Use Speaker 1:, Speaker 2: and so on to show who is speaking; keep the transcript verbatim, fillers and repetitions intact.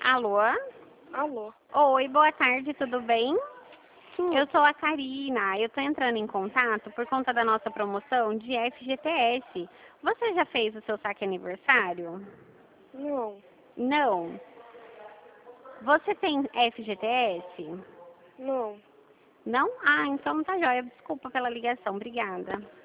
Speaker 1: Alô?
Speaker 2: Alô?
Speaker 1: Oi, boa tarde, tudo bem?
Speaker 2: Tudo.
Speaker 1: Eu sou a Karina, eu tô entrando em contato por conta da nossa promoção de F G T S. Você já fez o seu saque aniversário?
Speaker 2: Não.
Speaker 1: Não. Você tem F G T S?
Speaker 2: Não.
Speaker 1: Não? Ah, então tá jóia. Desculpa pela ligação. Obrigada.